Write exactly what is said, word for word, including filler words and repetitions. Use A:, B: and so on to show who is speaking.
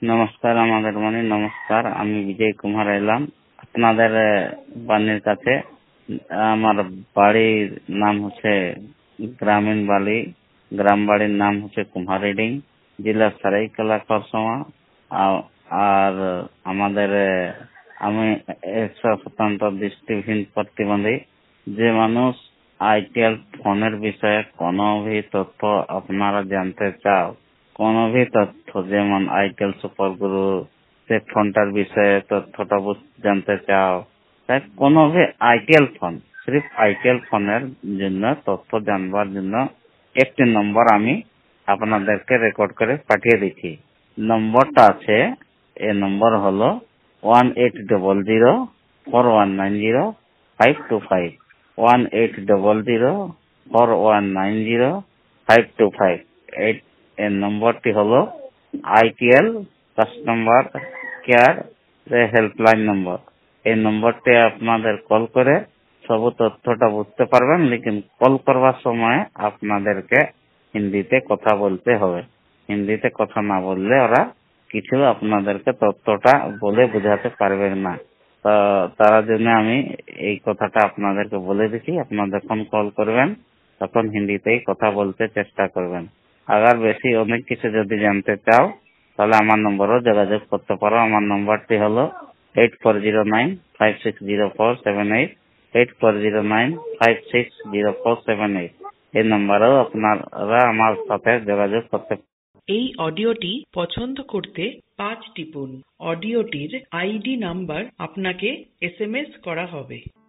A: নমস্কার আমাদের মনে নমস্কার। আমি বিজয় কুমার এলাম আপনাদের বাড়ির কাছে। আমার বাড়ির নাম হচ্ছে গ্রামীণ বাড়ি, গ্রাম বাড়ির নাম হচ্ছে কুমারডিং, জেলা সারাইকেলা খরসোয়া। আর আমাদের আমি একশো স্বতন্ত্র দৃষ্টিহীন প্রতিবন্ধী। যে মানুষ আইটিএল ফোনের বিষয়ে কোনো ভি তথ্য আপনারা জানতে চাও, কোনো ভি তথ্য যেমন আইটেল সুপার গুরু সে ফোনটার বিষয়ে তথ্যটা জানতে চাও, তাই কোনো ভি আইটিএল ফোন, সির্ফ আইটিএল ফোনের জন্য তথ্য জানবার জন্য একটি নম্বর আমি আপনাদেরকে রেকর্ড করে পাঠিয়ে দিচ্ছি। নম্বরটা আছে, এ নম্বর হলো one eight double zero four one nine zero five two five one eight double zero four one nine zero five two five. এই এর নম্বরটি হলো ITL customer care helpline number. এই নম্বরটি আপনাদের কল করে সব তথ্যটা বুঝতে পারবেন, লেকিন কল করবার সময় আপনাদেরকে হিন্দিতে কথা বলতে হবে। হিন্দিতে কথা না বললে ওরা কিছু আপনাদেরকে তথ্যটা বলে বোঝাতে পারবে না। তো তার জন্য আমি এই কথাটা আপনাদেরকে বলে দিচ্ছি, আপনারা যখন কল করবেন তখন হিন্দিতেই কথা বলতে চেষ্টা করবেন। আবার বেশি অনেক কিছু যদি জানতে চাও তাহলে আমার নম্বরও যোগাযোগ করতে পারো। আমার নম্বরটি হলো eight four zero nine five six zero four seven eight eight four zero nine five six zero four seven eight. এই নম্বরেও আপনারা আমার সাথে যোগাযোগ করতে।
B: এই অডিওটি পছন্দ করতে পাঁচ টিপুন। অডিওটির আইডি নাম্বার আপনাকে এস এম এস করা হবে।